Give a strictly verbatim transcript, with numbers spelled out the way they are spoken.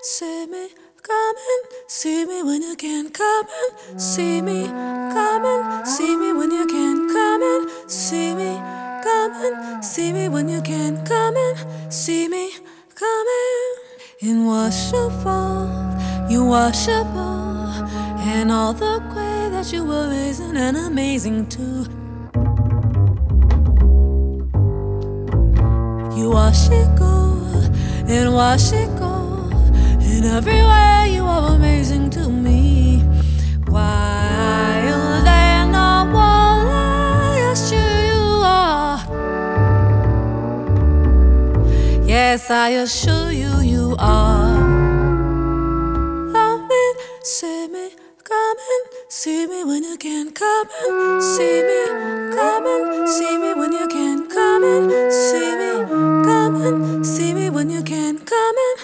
see me, come and see me when you can. Come and see me, come and see me when you can. Come and see me, come and see me when you can. Come and see me, come in. Inwashable, you washable, and all the way that you were amazing and amazing too. You wash it go and wash it go. In every way you are amazing to me. While then I will I assure you are. Yes, I assure you you are. Come and see me, come and see me when you can. Come and see me, come and see me when you can. Come and see me, come and see me when you can. Come and